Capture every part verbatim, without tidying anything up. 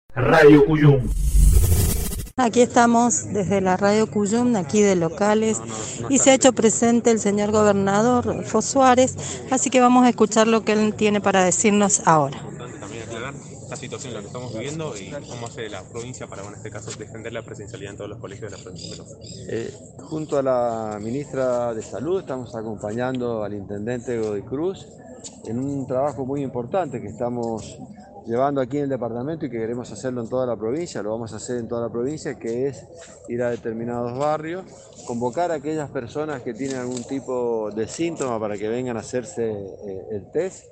Radio Cuyum. Aquí estamos desde la Radio Cuyum, aquí de locales, y se ha hecho presente el señor gobernador Rodolfo Suárez, así que vamos a escuchar lo que él tiene para decirnos ahora. Es importante también aclarar la situación en la que estamos viviendo y cómo hace la provincia para, bueno, en este caso, defender la presencialidad en todos los colegios de la provincia de Mendoza. Eh, junto a la ministra de Salud estamos acompañando al intendente Godoy Cruz en un trabajo muy importante que estamos llevando aquí en el departamento y que queremos hacerlo en toda la provincia, lo vamos a hacer en toda la provincia, que es ir a determinados barrios, convocar a aquellas personas que tienen algún tipo de síntoma para que vengan a hacerse eh, el test,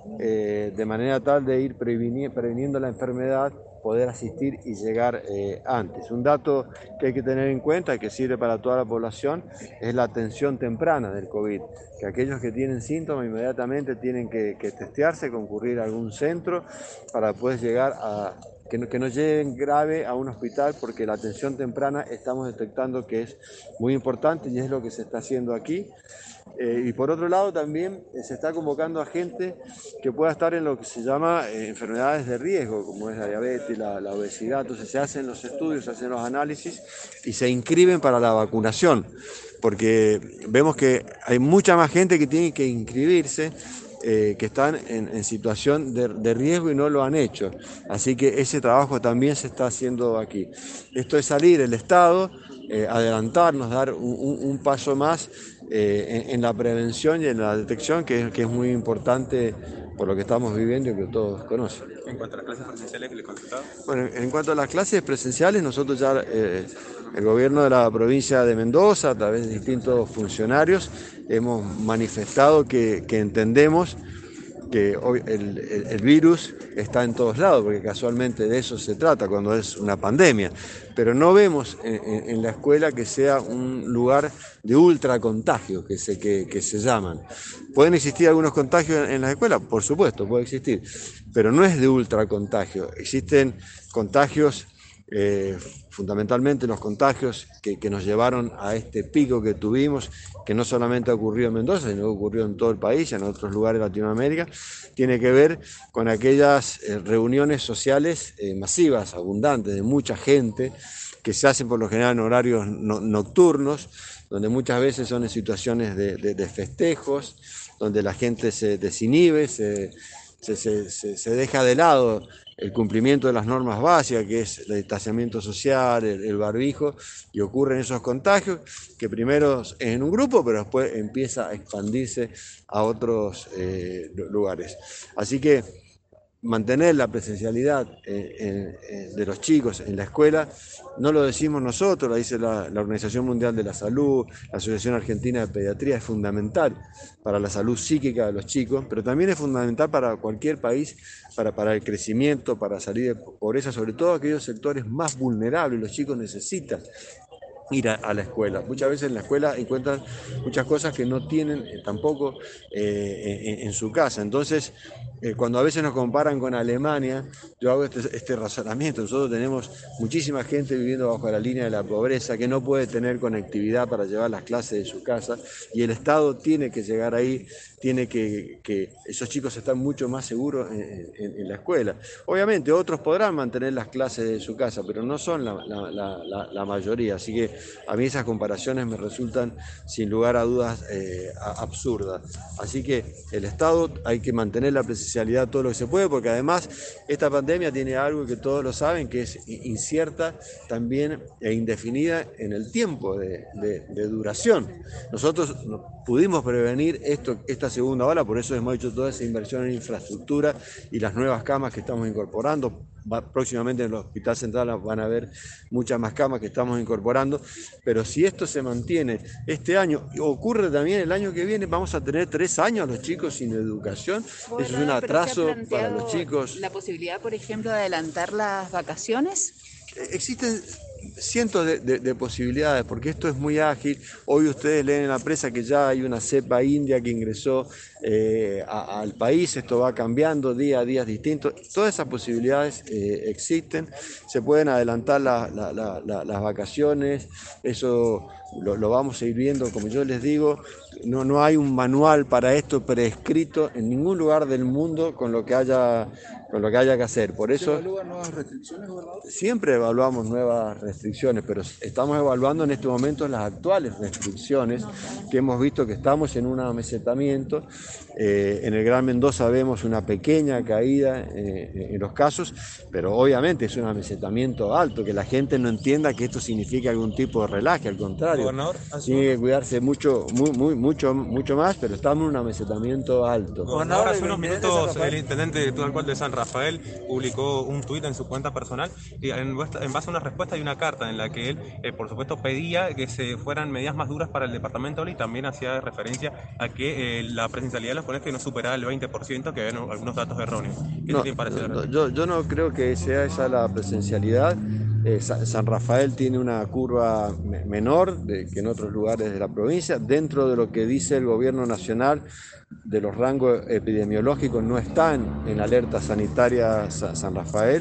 eh, de manera tal de ir previni- previniendo la enfermedad, poder asistir y llegar eh, antes. Un dato que hay que tener en cuenta y que sirve para toda la población es la atención temprana del COVID, que aquellos que tienen síntomas inmediatamente tienen que, que testearse, concurrir a algún centro para poder llegar a... Que no, que no lleguen grave a un hospital, porque la atención temprana estamos detectando que es muy importante y es lo que se está haciendo aquí. Eh, y por otro lado también eh, se está convocando a gente que pueda estar en lo que se llama eh, enfermedades de riesgo, como es la diabetes, la, la obesidad. Entonces se hacen los estudios, se hacen los análisis y se inscriben para la vacunación, porque vemos que hay mucha más gente que tiene que inscribirse, Eh, que están en, en situación de, de riesgo y no lo han hecho. Así que ese trabajo también se está haciendo aquí. Esto es salir el Estado, eh, adelantarnos, dar un, un, un paso más eh, en, en la prevención y en la detección, que, que es muy importante por lo que estamos viviendo y que todos conocen. En cuanto a las clases presenciales que les contestaba. Bueno, en cuanto a las clases presenciales, nosotros ya, eh, el gobierno de la provincia de Mendoza, a través de distintos funcionarios, hemos manifestado que, que entendemos que hoy el, el, el virus está en todos lados, porque casualmente de eso se trata cuando es una pandemia, pero no vemos en, en, en la escuela que sea un lugar de ultracontagio, que se, que, que se llaman. ¿Pueden existir algunos contagios en, en las escuelas? Por supuesto, puede existir, pero no es de ultracontagio. Existen contagios, eh, fundamentalmente los contagios que, que nos llevaron a este pico que tuvimos, que no solamente ha ocurrido en Mendoza, sino que ocurrió en todo el país y en otros lugares de Latinoamérica, tiene que ver con aquellas eh, reuniones sociales eh, masivas, abundantes, de mucha gente, que se hacen por lo general en horarios no, nocturnos, donde muchas veces son en situaciones de, de, de festejos, donde la gente se desinhibe, se, se, se, se, se deja de lado el cumplimiento de las normas básicas, que es el distanciamiento social, el, el barbijo, y ocurren esos contagios, que primero es en un grupo, pero después empieza a expandirse a otros eh, lugares. Así que mantener la presencialidad eh, eh, de los chicos en la escuela, no lo decimos nosotros, lo dice la, la Organización Mundial de la Salud, la Asociación Argentina de Pediatría, es fundamental para la salud psíquica de los chicos, pero también es fundamental para cualquier país, para, para el crecimiento, para salir de pobreza, sobre todo aquellos sectores más vulnerables. Los chicos necesitan ir a, a la escuela. Muchas veces en la escuela encuentran muchas cosas que no tienen eh, tampoco eh, en, en su casa. Entonces, eh, cuando a veces nos comparan con Alemania, yo hago este, este razonamiento. Nosotros tenemos muchísima gente viviendo bajo la línea de la pobreza, que no puede tener conectividad para llevar las clases de su casa, y el Estado tiene que llegar ahí, tiene que, que esos chicos están mucho más seguros en, en, en la escuela. Obviamente otros podrán mantener las clases de su casa, pero no son la, la, la, la, la mayoría, así que a mí esas comparaciones me resultan sin lugar a dudas eh, absurdas. Así que el Estado hay que mantener la presencialidad todo lo que se puede, porque además esta pandemia tiene algo que todos lo saben, que es incierta también e indefinida en el tiempo de, de, de duración. Nosotros pudimos prevenir esto, esta segunda ola, por eso hemos hecho toda esa inversión en infraestructura y las nuevas camas que estamos incorporando. Próximamente en el Hospital Central van a haber muchas más camas que estamos incorporando, pero si esto se mantiene este año, ocurre también el año que viene, vamos a tener tres años a los chicos sin educación. Eso es un atraso para los chicos. ¿La posibilidad, por ejemplo, de adelantar las vacaciones? Existen cientos de, de, de posibilidades, porque esto es muy ágil. Hoy ustedes leen en la prensa que ya hay una cepa india que ingresó eh, a, al país, esto va cambiando día a día distintos, todas esas posibilidades eh, existen, se pueden adelantar la, la, la, la, las vacaciones, eso lo, lo vamos a ir viendo, como yo les digo, no, no hay un manual para esto prescrito en ningún lugar del mundo con lo que haya, con lo que, haya que hacer, por eso... ¿Se evalúan nuevas restricciones, gobernador? Siempre evaluamos nuevas restricciones, pero estamos evaluando en este momento las actuales restricciones que hemos visto que estamos en un amesetamiento. Eh, en el Gran Mendoza vemos una pequeña caída eh, en los casos, pero obviamente es un amesetamiento alto, que la gente no entienda que esto significa algún tipo de relaje, al contrario. Gobernador, tiene que cuidarse mucho, muy, muy, mucho, mucho más, pero estamos en un amesetamiento alto. Gobernador, hace unos minutos el intendente Tú Alcual de San Rafael publicó un tuit en su cuenta personal y en, en base a una respuesta y una carta en la que él, eh, por supuesto, pedía que se fueran medidas más duras para el departamento y también hacía referencia a que eh, la presencialidad de los colegios no superaba el veinte por ciento, que habían algunos datos erróneos. ¿Qué no, te parece? No, yo, yo no creo que sea esa la presencialidad. Eh, San Rafael tiene una curva menor de, que en otros lugares de la provincia. Dentro de lo que dice el gobierno nacional, de los rangos epidemiológicos, no están en alerta sanitaria San Rafael.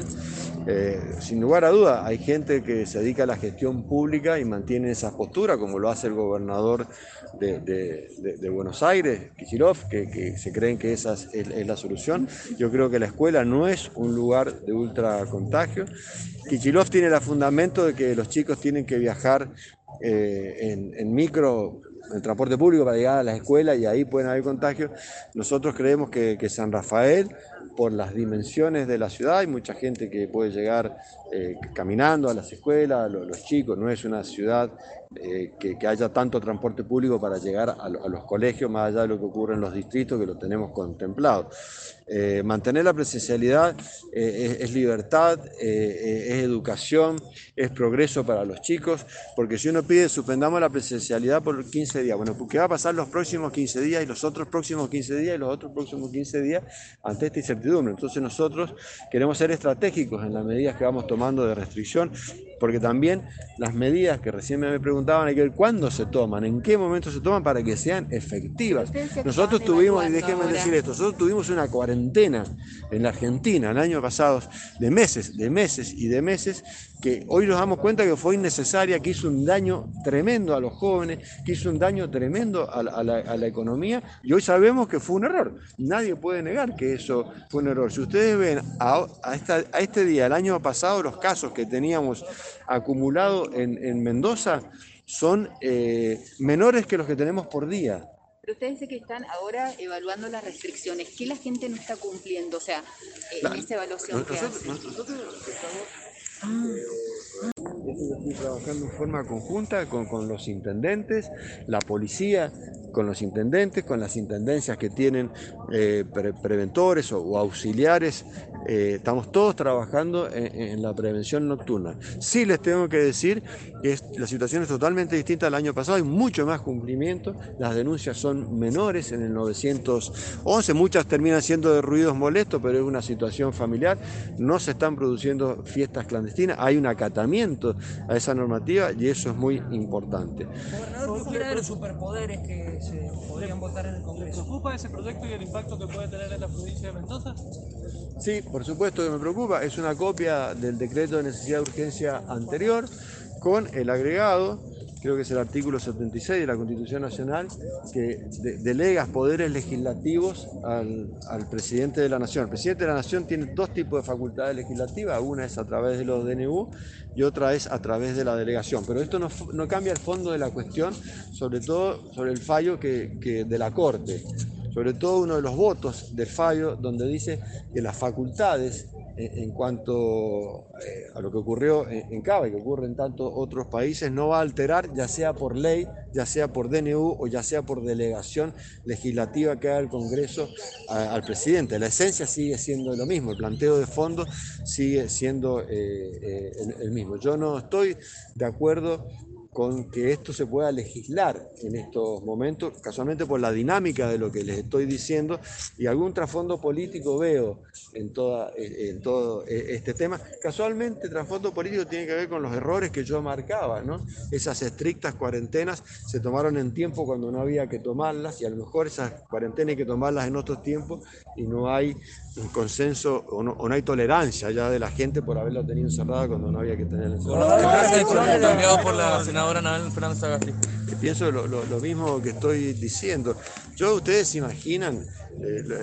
Eh, sin lugar a duda, hay gente que se dedica a la gestión pública y mantiene esa postura, como lo hace el gobernador de, de, de, de Buenos Aires, Kicillof, que, que se creen que esa es, es, es la solución. Yo creo que la escuela no es un lugar de ultracontagio. Kicillof tiene el fundamento de que los chicos tienen que viajar eh, en, en micro, en transporte público para llegar a la escuela y ahí pueden haber contagios. Nosotros creemos que, que San Rafael, por las dimensiones de la ciudad, hay mucha gente que puede llegar eh, caminando a las escuelas, los, los chicos, no es una ciudad eh, que, que haya tanto transporte público para llegar a, a los colegios, más allá de lo que ocurre en los distritos, que lo tenemos contemplado. Eh, mantener la presencialidad eh, es, es libertad, eh, es educación, es progreso para los chicos, porque si uno pide suspendamos la presencialidad por quince días, bueno, ¿qué va a pasar los próximos quince días y los otros próximos quince días y los otros próximos quince días ante esta incertidumbre? Entonces nosotros queremos ser estratégicos en las medidas que vamos tomando de restricción, porque también las medidas que recién me preguntaban hay que ver cuándo se toman, en qué momento se toman para que sean efectivas. Nosotros tuvimos, y déjenme ahora. decir esto, nosotros tuvimos una cuarentena en la Argentina el año pasado de meses, de meses y de meses, que hoy nos damos cuenta que fue innecesaria, que hizo un daño tremendo a los jóvenes, que hizo un daño tremendo a la, a la, a la economía, y hoy sabemos que fue un error. Nadie puede negar que eso fue un error. Si ustedes ven a, a, esta, a este día, el año pasado, los casos que teníamos acumulados en, en Mendoza son eh, menores que los que tenemos por día. Pero ustedes dicen que están ahora evaluando las restricciones. ¿Qué la gente no está cumpliendo? O sea, en La, esa evaluación que nosotros, hacen. nosotros estamos... Eh, estoy trabajando en forma conjunta con, con los intendentes, la policía, con los intendentes, con las intendencias que tienen eh, pre preventores o, o auxiliares. Eh, estamos todos trabajando en, en la prevención nocturna. Sí les tengo que decir que es, la situación es totalmente distinta al año pasado, hay mucho más cumplimiento, las denuncias son menores en el novecientos once, muchas terminan siendo de ruidos molestos, pero es una situación familiar, no se están produciendo fiestas clandestinas, hay un acatamiento a esa normativa y eso es muy importante. Gobernador, ¿qué opina de los superpoderes que se podrían votar en el Congreso? ¿Preocupa ese proyecto y el impacto que puede tener en la provincia de Mendoza? Sí, por supuesto que me preocupa. Es una copia del decreto de necesidad de urgencia anterior con el agregado, creo que es el artículo setenta y seis de la Constitución Nacional, que de, delega poderes legislativos al, al presidente de la Nación. El presidente de la Nación tiene dos tipos de facultades legislativas, una es a través de los D N U y otra es a través de la delegación. Pero esto no, no cambia el fondo de la cuestión, sobre todo sobre el fallo que, que de la Corte, sobre todo uno de los votos del fallo donde dice que las facultades en cuanto a lo que ocurrió en Cava y que ocurre en tantos otros países, no va a alterar, ya sea por ley, ya sea por D N U o ya sea por delegación legislativa que haga el Congreso al presidente. La esencia sigue siendo lo mismo, el planteo de fondo sigue siendo eh, eh, el, el mismo. Yo no estoy de acuerdo con que esto se pueda legislar en estos momentos, casualmente por la dinámica de lo que les estoy diciendo, y algún trasfondo político veo en, toda, en todo este tema. Casualmente, trasfondo político tiene que ver con los errores que yo marcaba, ¿no? Esas estrictas cuarentenas se tomaron en tiempo cuando no había que tomarlas, y a lo mejor esas cuarentenas hay que tomarlas en otros tiempos, y no hay un consenso o no, o no hay tolerancia ya de la gente por haberla tenido encerrada cuando no había que tenerla encerrada. Cambiado por la senadora Anabel Fernández Sagasti. Pienso lo, lo, lo mismo que estoy diciendo. Yo, ustedes se imaginan, eh, le,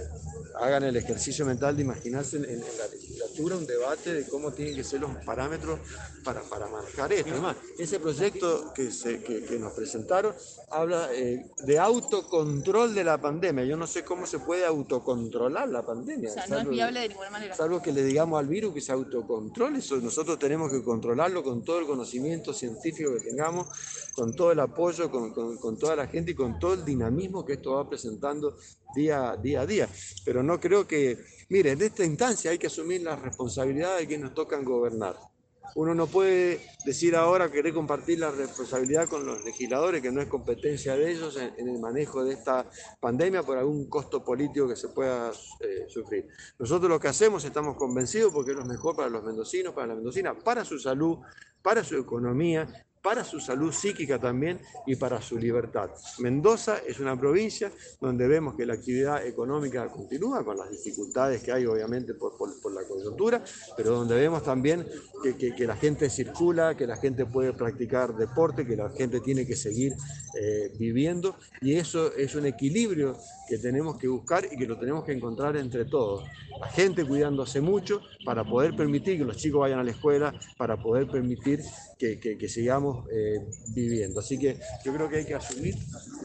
hagan el ejercicio mental de imaginarse en, en la legislatura un debate de cómo tienen que ser los parámetros para, para manejar esto. Además, ese proyecto que, se, que, que nos presentaron habla eh, de autocontrol de la pandemia. Yo no sé cómo se puede autocontrolar la pandemia. O sea, salvo, no es viable de ninguna manera. Salvo que le digamos al virus que se autocontrole. Eso nosotros tenemos que controlarlo con todo el conocimiento científico que tengamos, con todo el apoyo, con, con, con toda la gente y con todo el dinamismo que esto va presentando día, día a día. Pero no creo que, mire, en esta instancia hay que asumir la responsabilidad de quienes nos tocan gobernar. Uno no puede decir ahora querer compartir la responsabilidad con los legisladores, que no es competencia de ellos en, en el manejo de esta pandemia por algún costo político que se pueda eh, sufrir. Nosotros lo que hacemos, estamos convencidos porque es lo mejor para los mendocinos, para la mendocina, para su salud, para su economía, para su salud psíquica también y para su libertad. Mendoza es una provincia donde vemos que la actividad económica continúa con las dificultades que hay obviamente por, por, por la coyuntura, pero donde vemos también que, que, que la gente circula, que la gente puede practicar deporte, que la gente tiene que seguir eh, viviendo, y eso es un equilibrio que tenemos que buscar y que lo tenemos que encontrar entre todos. La gente cuidándose mucho para poder permitir que los chicos vayan a la escuela, para poder permitir que, que, que sigamos eh, viviendo. Así que yo creo que hay que asumir.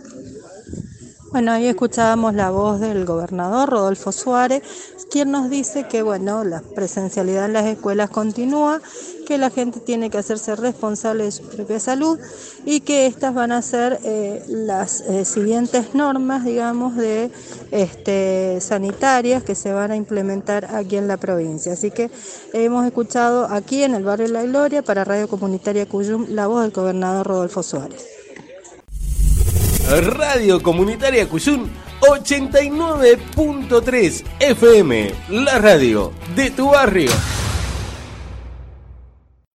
Bueno, ahí escuchábamos la voz del gobernador Rodolfo Suárez, quien nos dice que bueno, la presencialidad en las escuelas continúa, que la gente tiene que hacerse responsable de su propia salud y que estas van a ser eh, las eh, siguientes normas, digamos, de este, sanitarias que se van a implementar aquí en la provincia. Así que hemos escuchado aquí en el barrio La Gloria, para Radio Comunitaria Cuyum, la voz del gobernador Rodolfo Suárez. Radio Comunitaria Cuyum ochenta y nueve punto tres F M, la radio de tu barrio.